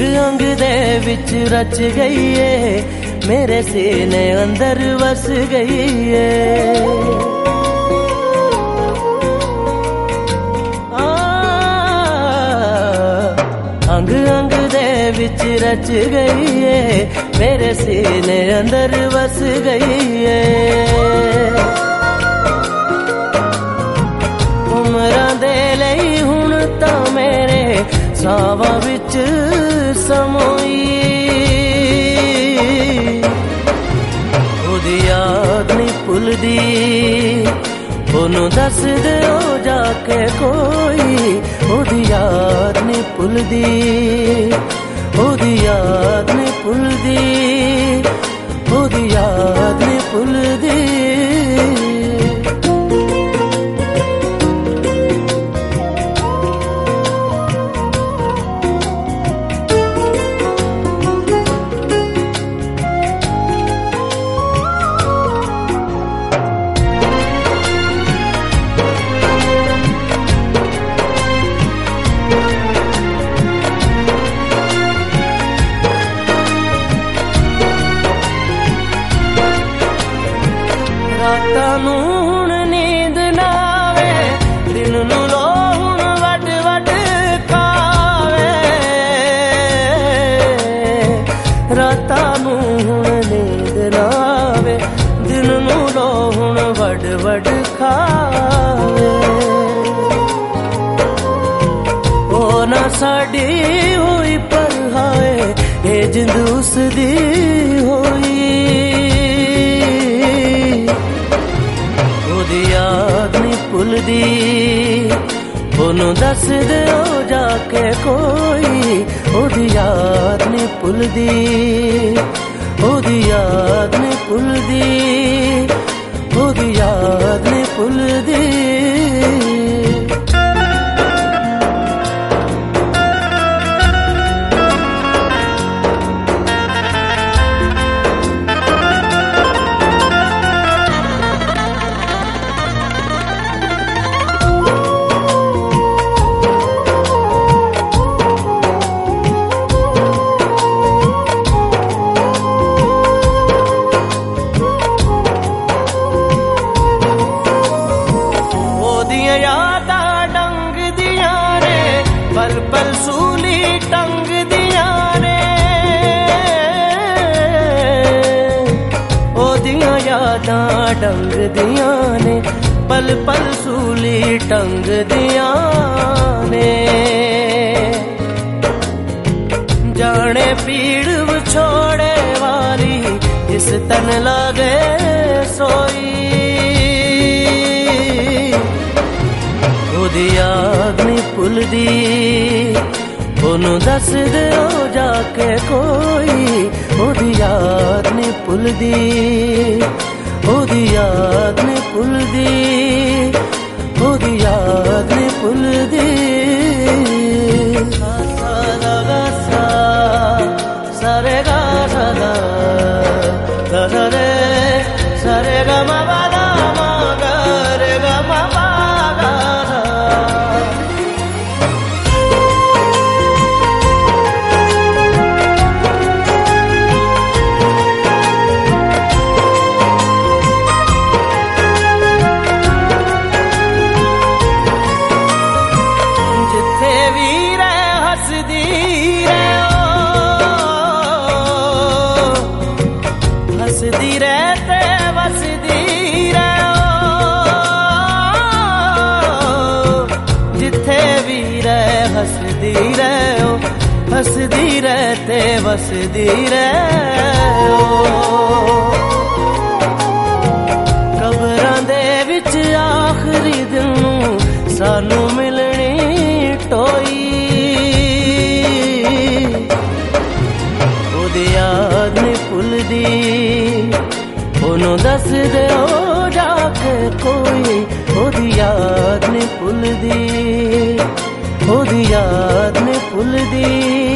अंग दे विच रच गई है, मेरे सीने अंदर वस गई है। अंग अंग दे विच रच गई है, मेरे सीने अंदर वस गई है। उमरां दे लई हुण तां मेरे सावां विच समोई, ओदी याद नहीं भुलदी, ओनू दस दिओ जाके कोई, ओदी याद नहीं भुलदी, ओदी याद नहीं भुलदी, ओदी याद नहीं भुलदी। रातां नूं हुण नींद ना आवे, दिन नूं लो हुण वड वड खावे। रातां नूं हुण नींद ना आवे, दिन नूं लो हुण वड वड खावे। ओ ना साडी होई पर हाय, ए जिंद उसदी होई, ओदी याद नहीं भुलदी, ओनू दस दिओ जाके कोई, ओदी याद नहीं भुलदी, ओदी याद नहीं भुलदी, ओदी याद नहीं भुलदी। पल पल सूली टंग दिया ने, ओदियां यादां डंग दिया ने, पल पल सूली टंग दिया ने। जाने पीड़ विछोड़े वाली जिस तन लागे सोई, ओदी याद नहीं भुलदी, ओनू दस दिओ जाके कोई, ओदी याद नहीं भुलदी, ओदी याद नहीं भुलदी, ओदी याद नहीं भुलदी। सा गा गा सा, सा रे गा सा गा, गा सा रे, सा रे गा मा पा दा मा गा रे गा मा पा गा सा। जिथे भी रह हसदी हसदी रहते वसदी रहो, जिथे भी रह हसदी रहो, हसदी रहते वसदी रहो। कबरां दे विच आखरी दिन नूं सानू मिलनी टोई, ओदी याद नहीं भुलदी, ओनू दस दिओ जाके कोई, ओदी याद नहीं भुलदी, ओदी याद नहीं भुलदी।